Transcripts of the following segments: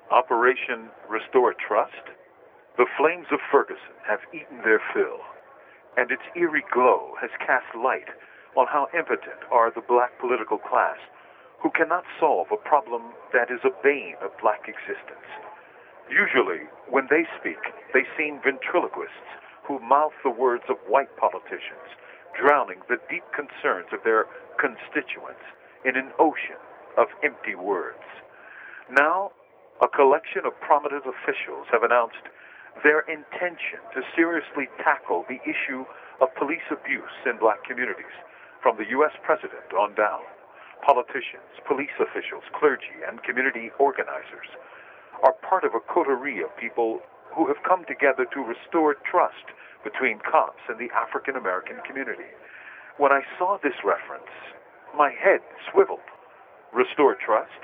Operation Restore Trust? The flames of Ferguson have eaten their fill, and its eerie glow has cast light on how impotent are the black political class who cannot solve a problem that is a bane of black existence. Usually, when they speak, they seem ventriloquists who mouth the words of white politicians, drowning the deep concerns of their constituents in an ocean of empty words. Now, a collection of prominent officials have announced their intention to seriously tackle the issue of police abuse in black communities, from the U.S. president on down. Politicians, police officials, clergy, and community organizers are part of a coterie of people who have come together to restore trust between cops and the African American community. When I saw this reference, my head swiveled. Restore trust?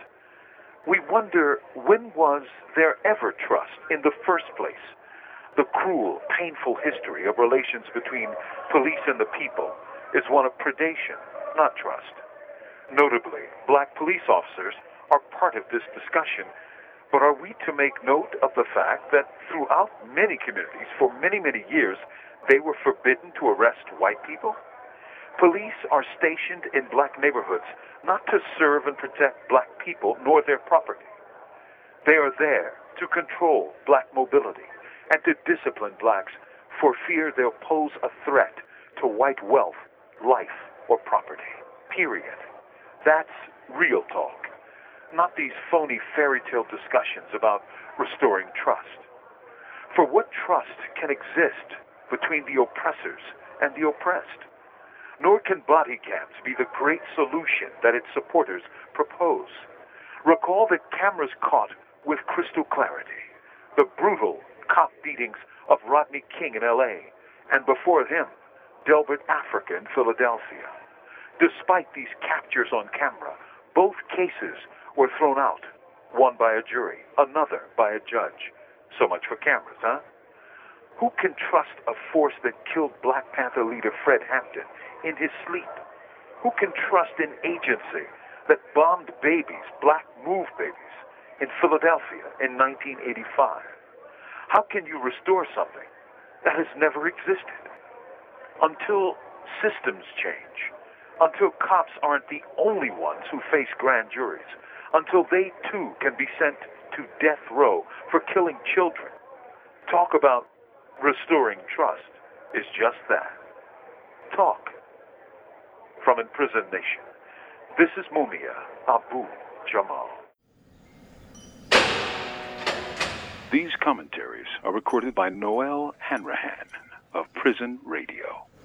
We wonder, when was there ever trust in the first place? The cruel, painful history of relations between police and the people is one of predation, not trust. Notably, black police officers are part of this discussion, but are we to make note of the fact that throughout many communities, for many, many years, they were forbidden to arrest white people? Police are stationed in black neighborhoods not to serve and protect black people nor their property. They are there to control black mobility and to discipline blacks for fear they'll pose a threat to white wealth, life, or property. Period. That's real talk, not these phony fairy tale discussions about restoring trust. For what trust can exist between the oppressors and the oppressed? Nor can body cams be the great solution that its supporters propose. Recall that cameras caught with crystal clarity the brutal cop beatings of Rodney King in L.A., and before him, Delbert Africa in Philadelphia. Despite these captures on camera, both cases were thrown out, one by a jury, another by a judge. So much for cameras, huh? Who can trust a force that killed Black Panther leader Fred Hampton in his sleep? Who can trust an agency that bombed babies, black move babies, in Philadelphia in 1985? How can you restore something that has never existed? Until systems change, until cops aren't the only ones who face grand juries, until they too can be sent to death row for killing children. Talk about restoring trust is just that. Talk. From Imprisoned Nation, this is Mumia Abu Jamal. These commentaries are recorded by Noel Hanrahan of Prison Radio.